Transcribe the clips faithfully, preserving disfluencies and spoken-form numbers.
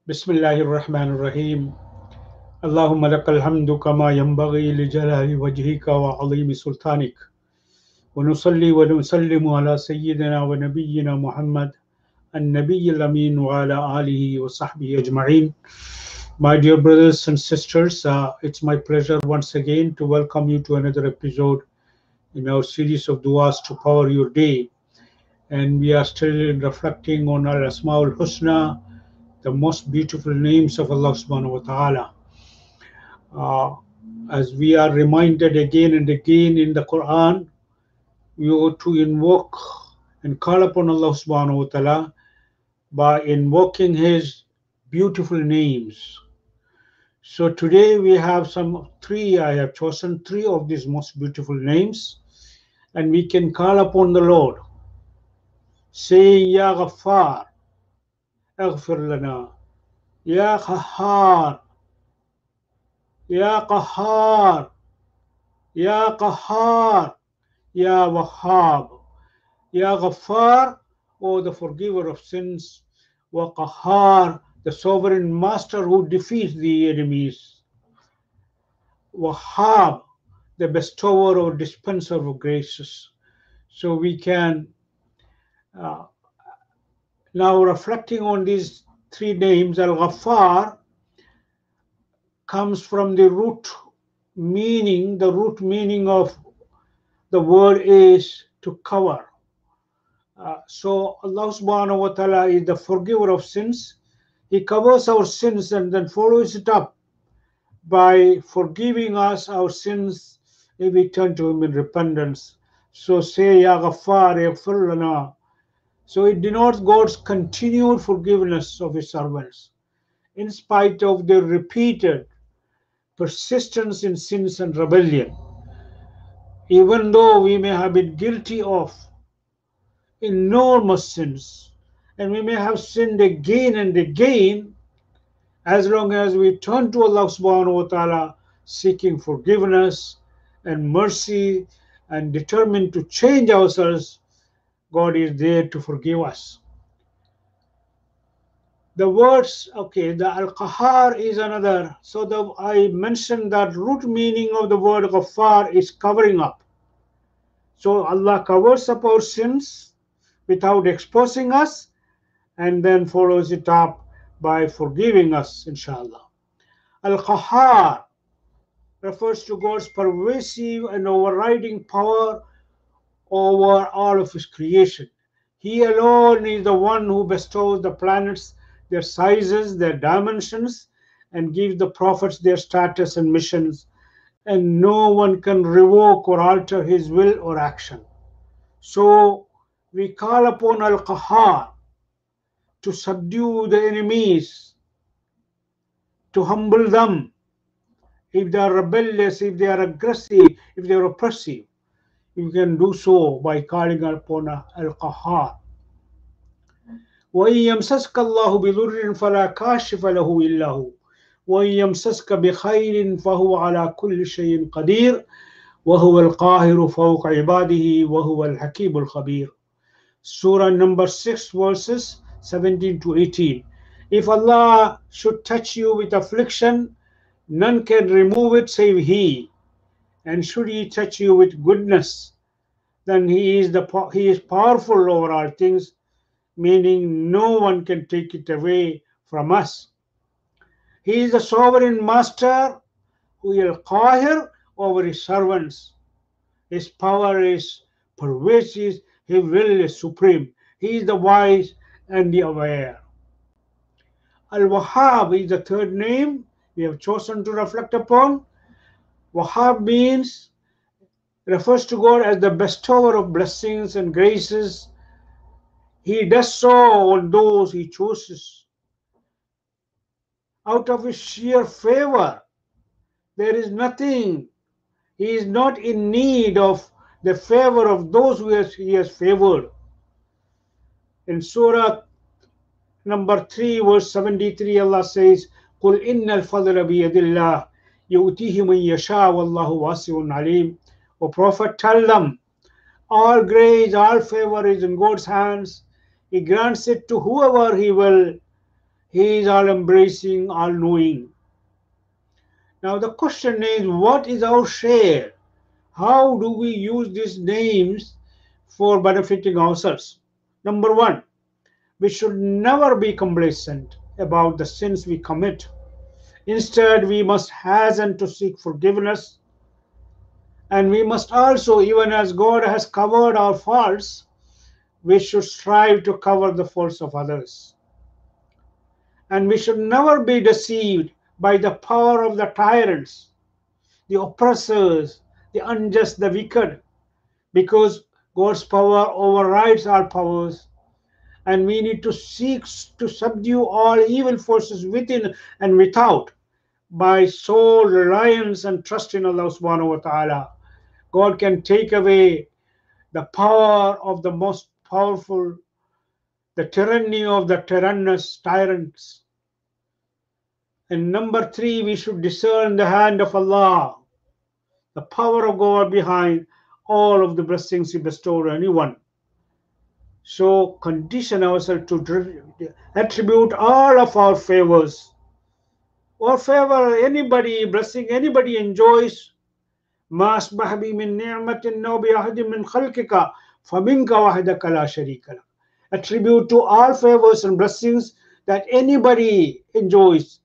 بسم الله الرحمن الرحيم اللهم لك الحمد كما ينبغي لجلال وجهك وعظيم سلطانك ونصلي ونسلم على سيدنا ونبينا محمد النبي الأمين وعلى آله وصحبه أجمعين. My dear brothers and sisters, uh, it's my pleasure once again to welcome you to another episode in our series of du'as to power your day. And we are still reflecting on Al Asma'ul Husna, the most beautiful names of Allah subhanahu wa ta'ala. Uh, as we are reminded again and again in the Quran, we ought to invoke and call upon Allah subhanahu wa ta'ala by invoking His beautiful names. So today we have some three, I have chosen three of these most beautiful names, and we can call upon the Lord. Say, Ya Ghaffar, Aghfir lana, Ya Qahhar, Ya Qahhar, Ya Qahhar, Ya Wahhab, Ya Ghaffar, O the forgiver of sins, Wa Qahhar, the sovereign master who defeats the enemies, Wahhab, the bestower or dispenser of graces. So we can, uh, now reflecting on these three names, Al-Ghaffar comes from the root meaning, the root meaning of the word is to cover. Uh, so Allah subhanahu wa ta'ala is the forgiver of sins. He covers our sins and then follows it up by forgiving us our sins if we turn to Him in repentance. So say, Ya Ghaffar, Yaghfir lana. So it denotes God's continued forgiveness of His servants, in spite of their repeated persistence in sins and rebellion. Even though we may have been guilty of enormous sins, and we may have sinned again and again, as long as we turn to Allah subhanahu wa ta'ala seeking forgiveness and mercy and determined to change ourselves, God is there to forgive us. The words, okay, the Al-Qahhar is another. So the, I mentioned that root meaning of the word Ghaffar is covering up. So Allah covers up our sins without exposing us, and then follows it up by forgiving us, inshallah. Al-Qahhar refers to God's pervasive and overriding power over all of His creation. He alone is the one who bestows the planets their sizes, their dimensions, and gives the prophets their status and missions, and no one can revoke or alter His will or action. So we call upon Al-Qahhar to subdue the enemies, to humble them if they are rebellious, if they are aggressive, if they are oppressive. You can do so by calling upon Al-Qahhar. وَإِن يَمْسَسْكَ اللَّهُ بِضُرٍّ فَلَا كَاشِفَ لَهُ إِلَّا هُوَ وَإِن يَمْسَسْكَ بِخَيْرٍ فَهُوَ عَلَى كُلِّ شَيْءٍ قَدِيرٌ وَهُوَ الْقَاهِرُ فَوْقَ عِبَادِهِ وَهُوَ الْحَكِيمُ الْخَبِيرُ. Surah number six, verses seventeen to eighteen. If Allah should touch you with affliction, none can remove it save He. And should He touch you with goodness, then He is the He is powerful over all things, meaning no one can take it away from us. He is the sovereign master who is Qahir over His servants. His power is pervasive, His will is supreme. He is the wise and the aware. Al-Wahhab is the third name we have chosen to reflect upon. Wahhab means, refers to God as the bestower of blessings and graces. He does so on those He chooses. Out of His sheer favor, there is nothing. He is not in need of the favor of those who He has favored. In Surah number three, verse seventy-three, Allah says, قُلْ إِنَّ الْفَضْلَ بِيَدِ اللَّهِ يُؤْتِيهِ مَنْ يَشَاءُ وَاللَّهُ وَاسِعٌ عَلِيمٌ. O Prophet, tell them, all grace, all favor is in God's hands. He grants it to whoever He will, He is all embracing, all knowing. Now the question is, what is our share? How do we use these names for benefiting ourselves? Number one, we should never be complacent about the sins we commit. Instead, we must hasten to seek forgiveness, and we must also, even as God has covered our faults, we should strive to cover the faults of others. And we should never be deceived by the power of the tyrants, the oppressors, the unjust, the wicked, because God's power overrides our powers, and we need to seek to subdue all evil forces within and without by sole reliance and trust in Allah subhanahu wa ta'ala. God can take away the power of the most powerful, the tyranny of the tyrannous tyrants. And number three, we should discern the hand of Allah, the power of God behind all of the blessings He bestowed on anyone. So condition ourselves to attribute all of our favors or favor anybody, blessing anybody enjoys. ما أصبح بي من نعمة أو بأحد من خلقك فمنك وحدك لا شريك لك. Attribute to all favors and blessings that anybody enjoys,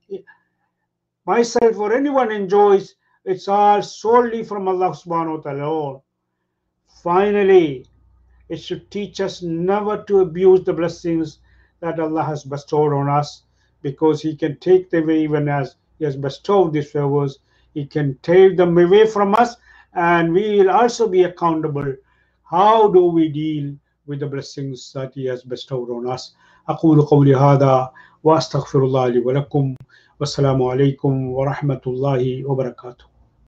myself or anyone enjoys, it's all solely from Allah subhanahu wa ta'ala. Finally, it should teach us never to abuse the blessings that Allah has bestowed on us, because He can take them away. Even as He has bestowed these favors, He can take them away from us, and we will also be accountable. How do we deal with the blessings that He has bestowed on us? أقول قولي هذا وأستغفر الله لي ولكم والسلام عليكم ورحمة الله وبركاته.